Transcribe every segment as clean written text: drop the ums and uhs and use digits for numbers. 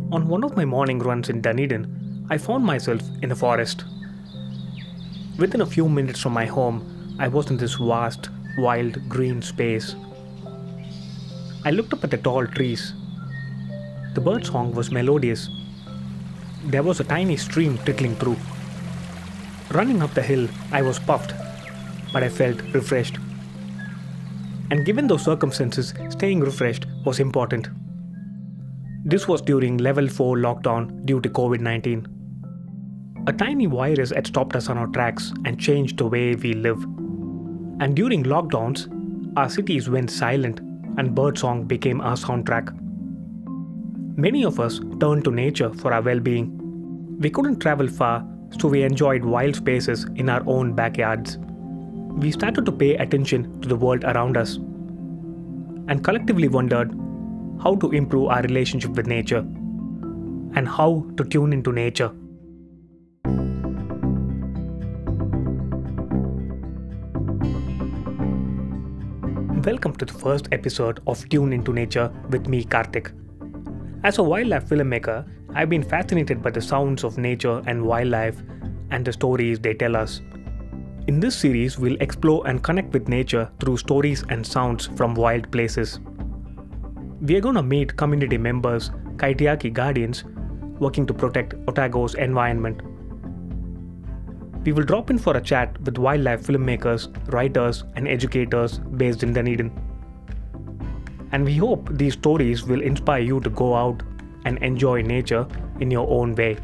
On one of my morning runs in Dunedin, I found myself in a forest. Within a few minutes from my home, I was in this vast, wild green space. I looked up at the tall trees. The bird song was melodious. There was a tiny stream trickling through. Running up the hill, I was puffed, but I felt refreshed. And given those circumstances, staying refreshed was important. This was during level 4 lockdown due to COVID 19. A tiny virus had stopped us on our tracks and changed the way we live. And during lockdowns, our cities went silent and birdsong became our soundtrack. Many of us turned to nature for our well being. We couldn't travel far, so we enjoyed wild spaces in our own backyards. We started to pay attention to the world around us and collectively wondered how to improve our relationship with nature and how to tune into nature. Welcome to the first episode of Tune Into Nature with me, Karthik. As a wildlife filmmaker, I've been fascinated by the sounds of nature and wildlife and the stories they tell us. In this series, we'll explore and connect with nature through stories and sounds from wild places. We are going to meet community members, Kaitiaki guardians, working to protect Otago's environment. We will drop in for a chat with wildlife filmmakers, writers, and educators based in Dunedin. And we hope these stories will inspire you to go out and enjoy nature in your own way.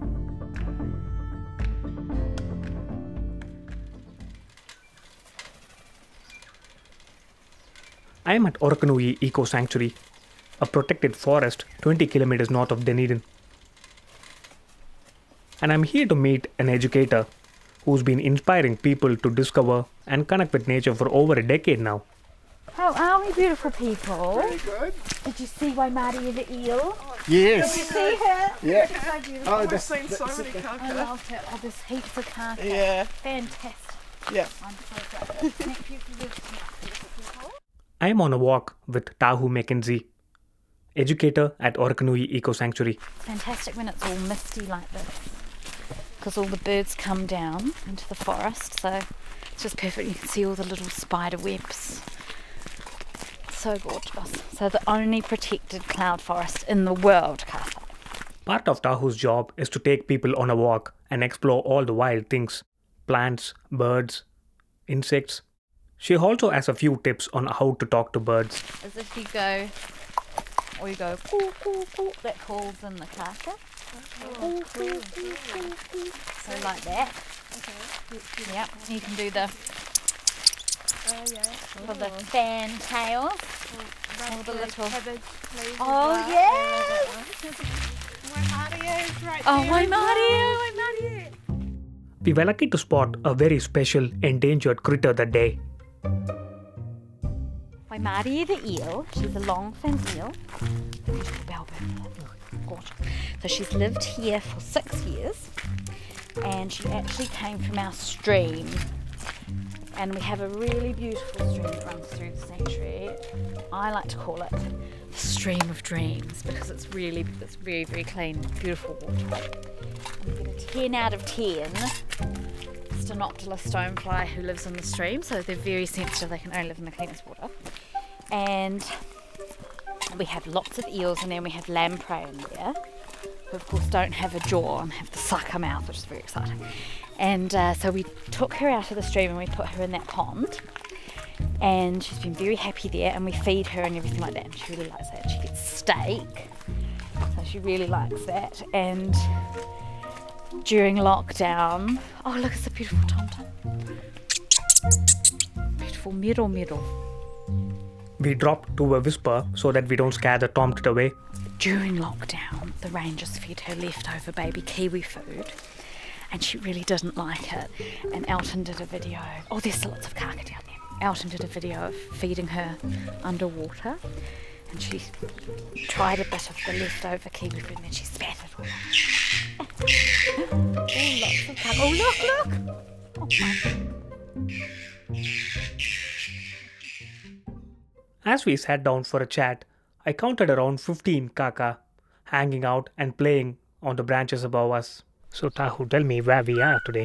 I am at Orokonui Eco Sanctuary, a protected forest 20 kilometers north of Dunedin. And I'm here to meet an educator who's been inspiring people to discover and connect with nature for over a decade now. How are we, beautiful people? Very good. Did you see Waimari the eel? Yes. Did you see her? Yeah. So beautiful. Oh, I've seen so many I kaka. loved her. Oh, there's heaps of kaka. Yeah. Fantastic. Yeah. I'm so grateful. Thank you for this, beautiful people. I am on a walk with Tahu McKenzie, educator at Orokonui Eco Sanctuary. Fantastic when it's all misty like this, because all the birds come down into the forest, so it's just perfect. You can see all the little spider webs. So gorgeous. So the only protected cloud forest in the world, Kasa. Part of Tahu's job is to take people on a walk and explore all the wild things, plants, birds, insects. She also has a few tips on how to talk to birds. As if you go, or you go, coo, coo, coo, that calls in the kaka. Coo, coo, coo, coo, coo. So like that. Okay. Yep, you can do the for the fantails. All the little. Oh yes! Oh Waimario! We were lucky to spot a very special endangered critter that day. Waimarie the eel, she's a long-fin eel. Beautiful bellbird. Gorgeous. So she's lived here for 6 years, and she actually came from our stream. And we have a really beautiful stream that runs through the sanctuary. I like to call it the stream of dreams because it's very, very clean, beautiful water. And we get a 10 out of 10. Stenoptila stonefly who lives in the stream, so they're very sensitive. They can only live in the cleanest water. And we have lots of eels, and then we have lamprey in there, who of course don't have a jaw and have the sucker mouth, which is very exciting. And so we took her out of the stream and we put her in that pond, and she's been very happy there, and we feed her and everything like that, and she really likes that. She gets steak, so she really likes that. And during lockdown, oh look, it's a beautiful tom-tom. Beautiful middle. We dropped to a whisper so that we don't scare the tomtit away. During lockdown, the rangers fed her leftover baby kiwi food, and she really didn't like it. And Elton did a video. Oh, there's lots of kaka down there. Elton did a video of feeding her underwater, and she tried a bit of the leftover kiwi food, and then she spat it all out. Oh, lots of kaka. Oh, look! Oh, my. As we sat down for a chat, I counted around 15 kaka hanging out and playing on the branches above us. So Tahu, tell me where we are today.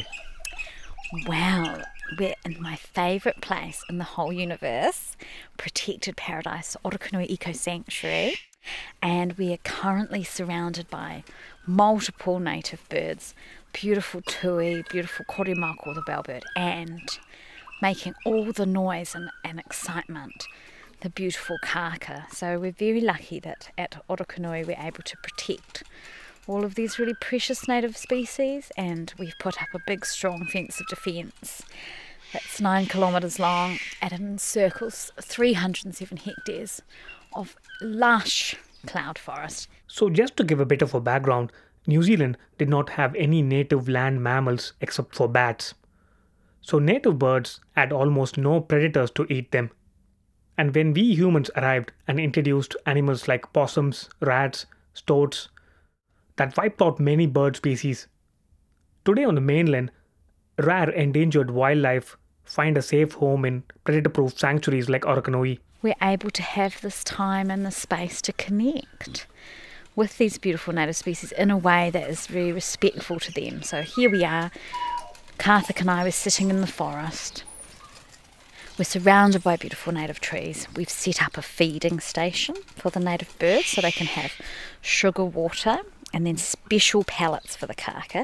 Wow, we're in my favourite place in the whole universe, Protected Paradise Orokonui Eco Sanctuary, and we are currently surrounded by multiple native birds, beautiful tui, beautiful korimako, the bellbird, and making all the noise and excitement, the beautiful kaka. So we're very lucky that at Orokonui we're able to protect all of these really precious native species, and we've put up a big strong fence of defence that's 9 kilometres long and it encircles 307 hectares of lush cloud forest. So just to give a bit of a background, New Zealand did not have any native land mammals except for bats. So native birds had almost no predators to eat them. And when we humans arrived and introduced animals like possums, rats, stoats, that wiped out many bird species. Today on the mainland, rare endangered wildlife find a safe home in predator-proof sanctuaries like Orokonui. We're able to have this time and the space to connect with these beautiful native species in a way that is very respectful to them. So here we are, Karthik and I were sitting in the forest. We're surrounded by beautiful native trees. We've set up a feeding station for the native birds so they can have sugar water and then special pellets for the kaka.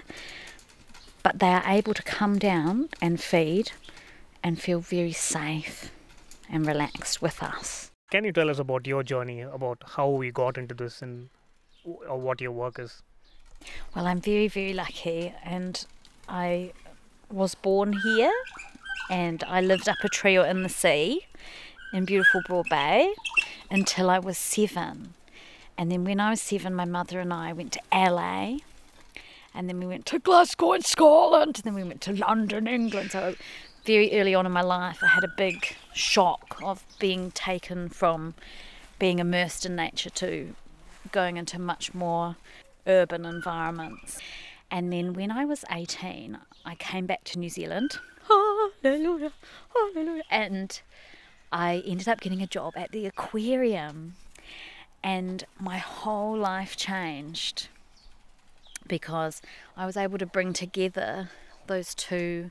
But they are able to come down and feed and feel very safe and relaxed with us. Can you tell us about your journey, about how we got into this and what your work is? Well, I'm very, very lucky, and I was born here and I lived up a tree or in the sea in beautiful Broad Bay until I was 7. And then when I was 7, my mother and I went to LA, and then we went to Glasgow in Scotland, and then we went to London, England. So very early on in my life, I had a big shock of being taken from being immersed in nature to going into much more urban environments. And then when I was 18, I came back to New Zealand. Hallelujah, hallelujah. And I ended up getting a job at the aquarium. And my whole life changed because I was able to bring together those two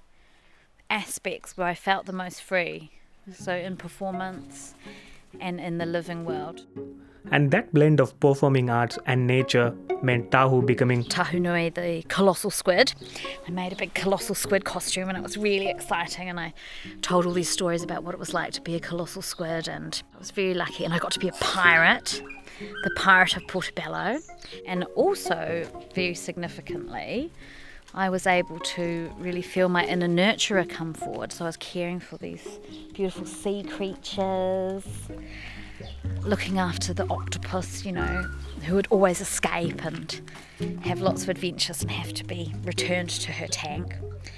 aspects where I felt the most free. So in performance and in the living world. And that blend of performing arts and nature meant Tahu becoming Tahunui, the colossal squid. I made a big colossal squid costume and it was really exciting, and I told all these stories about what it was like to be a colossal squid, and I was very lucky, and I got to be a pirate, the pirate of Portobello. And also, very significantly, I was able to really feel my inner nurturer come forward. So I was caring for these beautiful sea creatures, looking after the octopus, you know, who would always escape and have lots of adventures and have to be returned to her tank.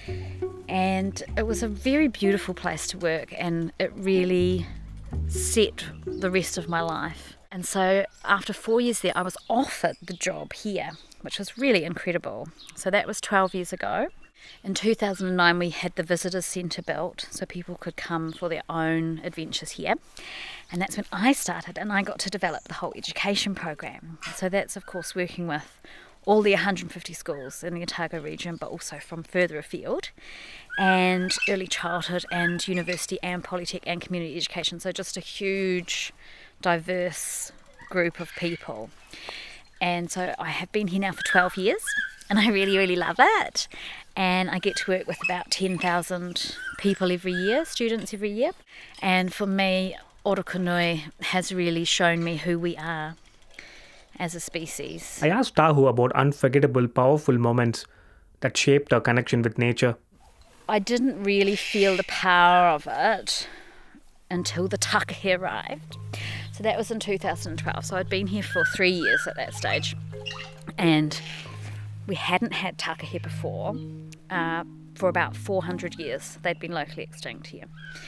And it was a very beautiful place to work, and it really set the rest of my life. And so after 4 years there, I was offered the job here, which was really incredible. So that was 12 years ago. In 2009, we had the Visitors Centre built so people could come for their own adventures here. And that's when I started, and I got to develop the whole education program. So that's, of course, working with all the 150 schools in the Otago region, but also from further afield, and early childhood and university and polytech and community education. So just a huge, diverse group of people. And so I have been here now for 12 years, and I really, really love it. And I get to work with about 10,000 people every year, students every year. And for me, Orokonui has really shown me who we are as a species. I asked Tahu about unforgettable, powerful moments that shaped our connection with nature. I didn't really feel the power of it until the takahe arrived. So that was in 2012. So I'd been here for 3 years at that stage. And we hadn't had takahe before for about 400 years. They'd been locally extinct here.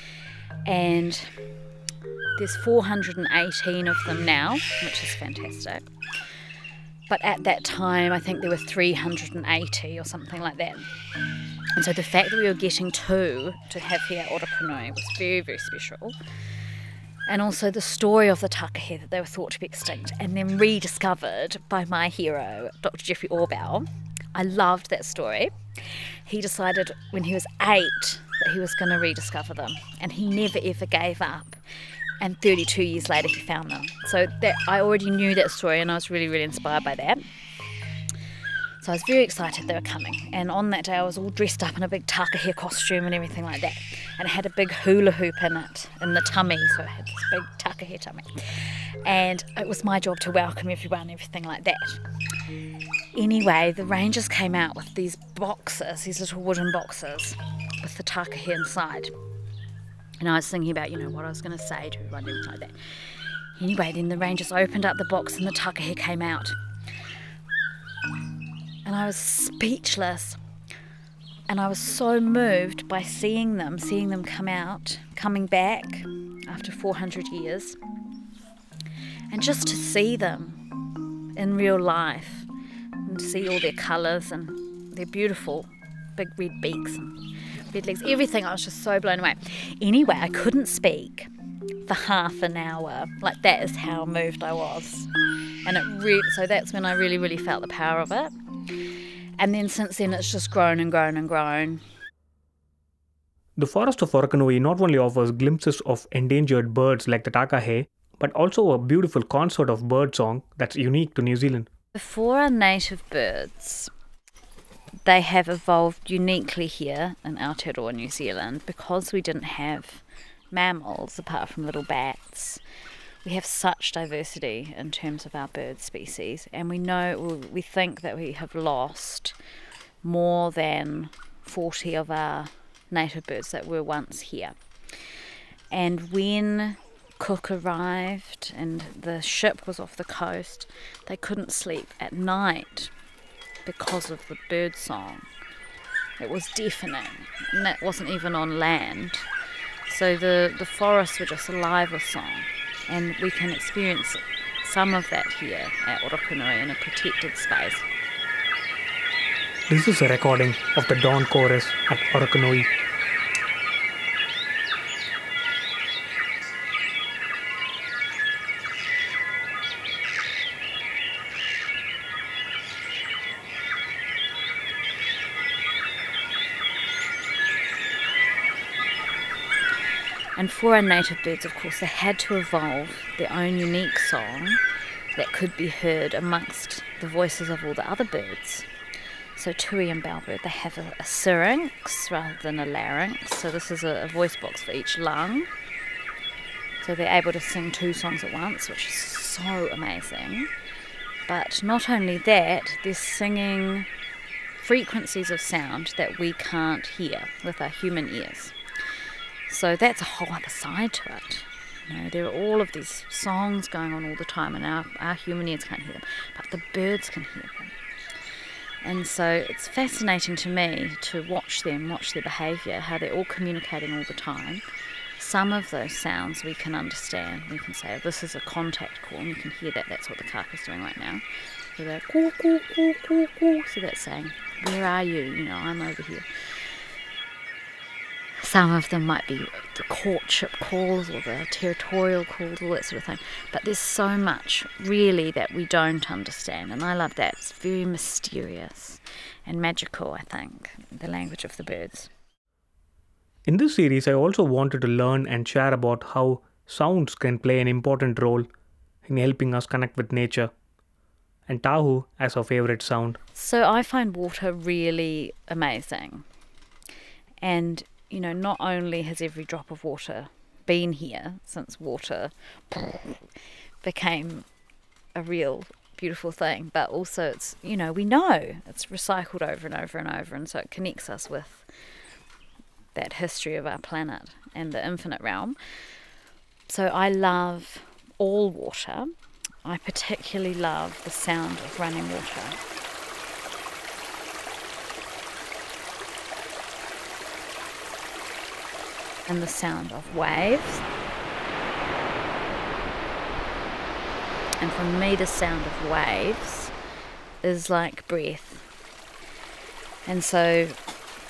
And there's 418 of them now, which is fantastic. But at that time, I think there were 380 or something like that. And so the fact that we were getting 2 to have here at Orokonui was very, very special. And also the story of the takahe, that they were thought to be extinct and then rediscovered by my hero, Dr. Geoffrey Orwell. I loved that story. He decided when he was 8 that he was going to rediscover them, and he never ever gave up. And 32 years later he found them. So that I already knew that story, and I was really, really inspired by that. So I was very excited they were coming. And on that day I was all dressed up in a big takahe costume and everything like that. And it had a big hula hoop in it, in the tummy, so it had this big takahe tummy. And it was my job to welcome everyone and everything like that. Anyway, the rangers came out with these boxes, these little wooden boxes with the takahe inside. And I was thinking about, what I was going to say to everyone and everything like that. Anyway, then the rangers opened up the box and the takahe came out. And I was speechless. And I was so moved by seeing them coming back after 400 years. And just to see them in real life and to see all their colours and their beautiful big red beaks and red legs, everything, I was just so blown away. Anyway, I couldn't speak for half an hour. Like, that is how moved I was. And so that's when I really, really felt the power of it. And then since then it's just grown and grown and grown. The forest of Orokonui not only offers glimpses of endangered birds like the takahe, but also a beautiful concert of birdsong that's unique to New Zealand. For our native birds, they have evolved uniquely here in Aotearoa, New Zealand, because we didn't have mammals apart from little bats. We have such diversity in terms of our bird species, and we think that we have lost more than 40 of our native birds that were once here. And when Cook arrived and the ship was off the coast, they couldn't sleep at night because of the bird song. It was deafening, and that wasn't even on land. So the forests were just alive with song. And we can experience some of that here at Orokonui in a protected space. This is a recording of the dawn chorus at Orokonui. And for our native birds, of course, they had to evolve their own unique song that could be heard amongst the voices of all the other birds. So tui and bellbird, they have a syrinx rather than a larynx. So this is a voice box for each lung. So they're able to sing 2 songs at once, which is so amazing. But not only that, they're singing frequencies of sound that we can't hear with our human ears. So that's a whole other side to it. There are all of these songs going on all the time, and our human ears can't hear them, but the birds can hear them. And so it's fascinating to me to watch their behaviour, how they're all communicating all the time. Some of those sounds we can understand. We can say, this is a contact call, and you can hear that. That's what the kaka's doing right now. So they're call, call, call, call, call. So that's saying, where are you? I'm over here. Some of them might be the courtship calls or the territorial calls, all that sort of thing. But there's so much, really, that we don't understand. And I love that. It's very mysterious and magical, I think, the language of the birds. In this series, I also wanted to learn and share about how sounds can play an important role in helping us connect with nature. And Tahu as our favourite sound. So I find water really amazing. And not only has every drop of water been here since water became a real beautiful thing, but also it's, we know it's recycled over and over and over, and so it connects us with that history of our planet and the infinite realm. So I love all water. I particularly love the sound of running water. And the sound of waves. And for me, the sound of waves is like breath. And so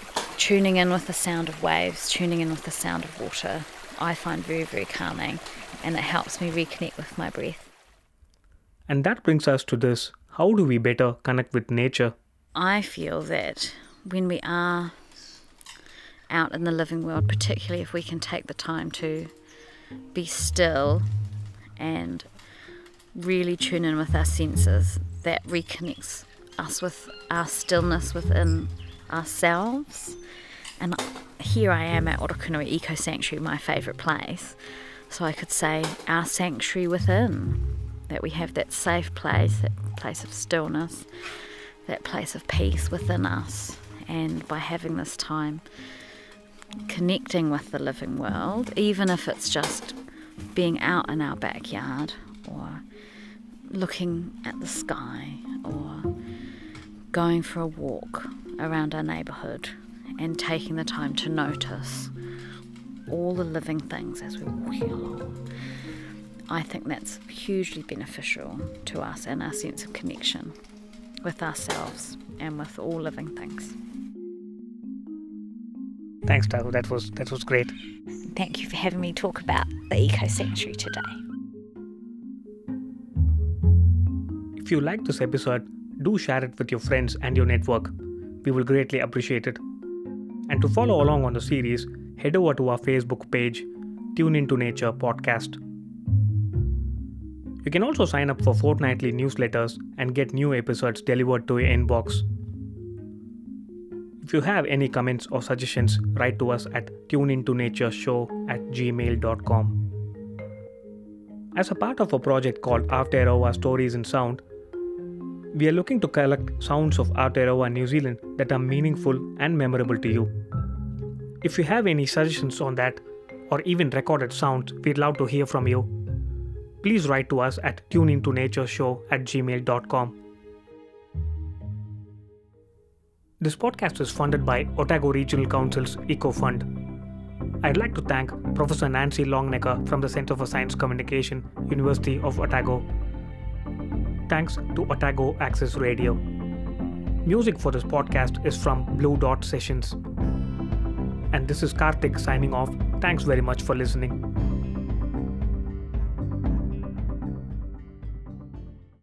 tuning in with the sound of waves, tuning in with the sound of water, I find very, very calming. and it helps me reconnect with my breath. And that brings us to this: how do we better connect with nature? I feel that when we are out in the living world, particularly if we can take the time to be still and really tune in with our senses, that reconnects us with our stillness within ourselves. And here I am at Orokonui Eco Sanctuary, my favourite place, so I could say our sanctuary within, that we have that safe place, that place of stillness, that place of peace within us. And by having this time connecting with the living world, even if it's just being out in our backyard or looking at the sky or going for a walk around our neighbourhood and taking the time to notice all the living things as we're walking along, I think that's hugely beneficial to us and our sense of connection with ourselves and with all living things. Thanks, Tahu. That was great. Thank you for having me talk about the Eco Sanctuary today. If you like this episode, do share it with your friends and your network. We will greatly appreciate it. And to follow along on the series, head over to our Facebook page, Tune Into Nature Podcast. You can also sign up for fortnightly newsletters and get new episodes delivered to your inbox. If you have any comments or suggestions, write to us at tuneintonatureshow@gmail.com. As a part of a project called Aotearoa Stories in Sound, we are looking to collect sounds of Aotearoa, New Zealand that are meaningful and memorable to you. If you have any suggestions on that, or even recorded sounds, we'd love to hear from you. Please write to us at tuneintonatureshow@gmail.com. This podcast is funded by Otago Regional Council's Eco Fund. I'd like to thank Professor Nancy Longnecker from the Centre for Science Communication, University of Otago. Thanks to Otago Access Radio. Music for this podcast is from Blue Dot Sessions. And this is Karthik signing off. Thanks very much for listening.